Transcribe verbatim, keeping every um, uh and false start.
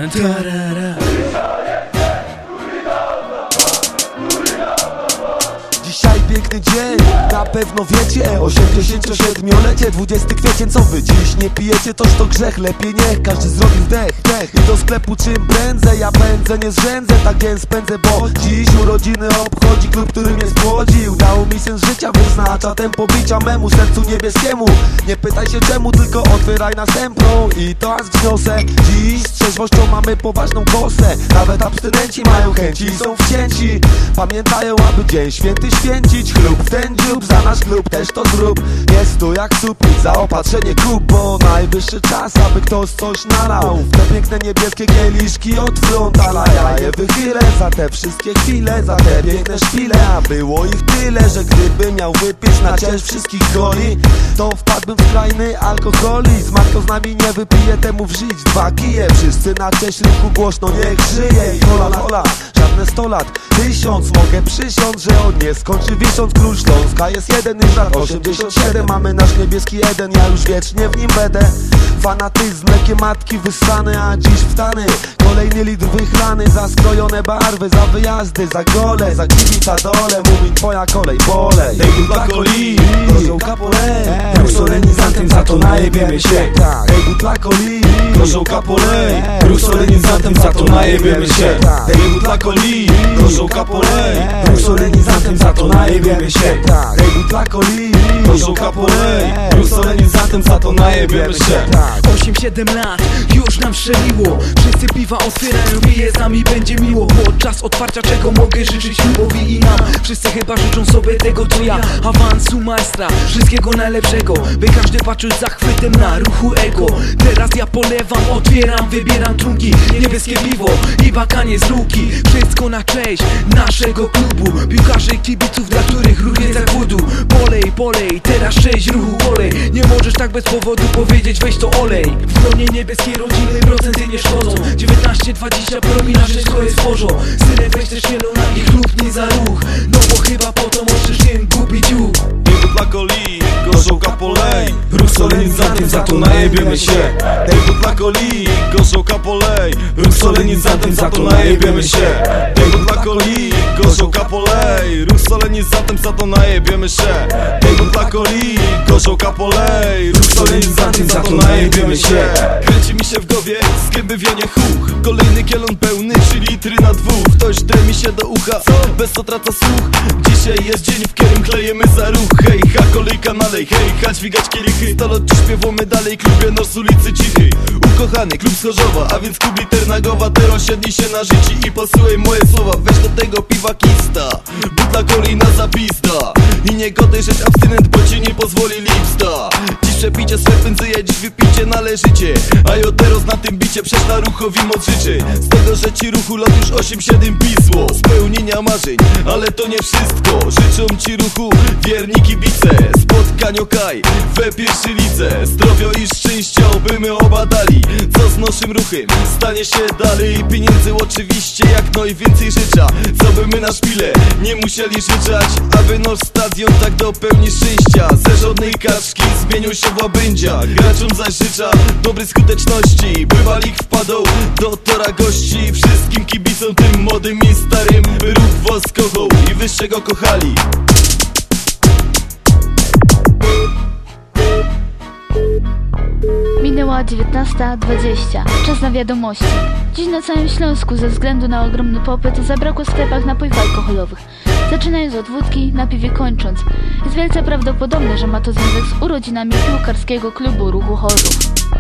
Dzisiaj piękny dzień, na pewno wiecie, osiemdziesięciosiedmiolecie, dwudziesty kwiecień. Co wy dziś nie pijecie, toż to grzech. Lepiej niech każdy zrobi wdech, wdech. I do sklepu czym prędzej, ja pędzę, nie zrzędzę, tak więc spędzę, bo dziś urodziny obchodzi klub, który mnie spłodził. Dał mi sens życia, wyznacza tempo bicia memu sercu niebieskiemu. Nie pytaj się czemu, tylko otwieraj następną i to aż wzniosę. Dziś z trzeźwością mamy poważną kosę. Nawet abstynenci mają chęci i są wcięci. Pamiętają, aby dzień święty święcić. Chlub w ten dziób, za nasz klub też to zrób. Jest tu jak supik, zaopatrzenie kup, bo najwyższy czas, aby ktoś coś nalał w te piękne niebieskie kieliszki od frontala. Ja je wychylę za te wszystkie chwile, za te piękne szpile. A było ich tyle, że gdybym miał wypić na cześć wszystkich goli, to wpadłbym w skrajny alkoholizm. A kto z nami nie wypije, temu wrzyć dwa kije. Wszyscy na cześć rynku głośno niech żyje. I hola hola, żadne sto lat, tysiąc. Mogę przysiąc, że on nie skończy wisząc. Król Śląska jest jeden, już lat osiemdziesiąt siedem. Mamy nasz niebieski Eden, ja już wiecznie w nim będę. Fanatyzm, mlekie matki wyssane, a dziś wstany. Kolejny litr wychlany, za skrojone barwy, za wyjazdy, za gole, za kibica dole. Mówi twoja kolej, bolej. Dej butla coli, koziołka polej. Bruk solenizantem, za to najebiemy się. Dej butla coli, koziołka polej. Bruk solenizantem, za to najebiemy się. Dej butla coli, koziołka polej. Bruk solenizantem, za to najebiemy się. Dej butla coli, koziołka polej. Bruk solenizantem, za to najebiemy się. osiem siedem lat już nam strzeliło. Wszyscy piwa otwierają, pije, z nami będzie miło. Podczas otwarcia czego mogę życzyć klubowi i nam. Wszyscy chyba życzą sobie tego co ja. Awansu majstra, wszystkiego najlepszego, by każdy patrzył z zachwytem na ruchu ego. Teraz ja polewam, otwieram, wybieram trunki. Niebieskie piwo i bakanie z luki. Wszystko na cześć naszego klubu. Piłkarzy, kibiców, dla których ruch nie zakłudu. Polej, polej, teraz cześć ruchu olej. Nie możesz tak bez powodu powiedzieć weź to olej. W gronie niebieskiej rodziny procenty nie szkodzą. Dziewiętnaście dwadzieścia promila, wszystko jest porzo. Synek weź też zielonami, klub nie za ruch. No bo chyba po to możesz się gubić już. Dej butla coli, koziołka polej. Bruk solenizantem, za to najebiemy się. Dej butla coli, koziołka polej. Bruk solenizantem, za to najebiemy się. Dej butla coli, koziołka polej. Bruk solenizantem, za to najebiemy się. Dej butla coli, koziołka polej. Bruk solenizantem, za to najebiemy się. Kręci mi się w głowie, z gęby wionie chuch. Kolejny kielon pełny, trzy litry na dwóch. Ktoś dre mi się do ucha, bez to traca słuch. Dzisiaj jest dzień, w którym klejemy za ruch. Hej, ha, kolejka nalej, hej, ha, dźwigać kielichy. Stolot czy śpiewamy dalej, klubie nos ulicy cichy. Ukochany, klub z Chorzowa, a więc klub Liternagowa. Ty osiedli się na życie i posłuchaj moje słowa. Weź do tego piwa kista, butla coli na zapista. I nie godaj rzecz abstynent, bo ci nie pozwoli lipsta. Dziś przepicie swe pędzyje, dziś wypicie należycie. A jo teraz na tym bicie przecież na ruchowi moc życzy. Z tego, że ci ruchu lot już osiem siedem pisło. Spełnienia marzeń, ale to nie wszystko. Życzą ci ruchu wierni kibice. Spotkań okaj we pierwszej lidze. Zdrowio i szczęścia obymy oba dali. Co z naszym ruchem stanie się dalej? Pieniędzy oczywiście jak najwięcej życza. Co by my na szpile nie musieli życzać, aby nasz stadion tak dopełni szczęścia. Ze żadnej kaczki zmienił się w łabędzia. Graczom zaś życza dobrej skuteczności. Bywalik wpadł do tora gości. Wszystkim kibicom, tym młodym i starym, by ruch was kochał i wyższego kochali. Minęła dziewiętnasta dwadzieścia. Czas na wiadomości. Dziś na całym Śląsku ze względu na ogromny popyt zabrakło w sklepach napojów alkoholowych. Zaczynając od wódki, na piwie kończąc. Jest wielce prawdopodobne, że ma to związek z urodzinami piłkarskiego klubu Ruchu Chorzów.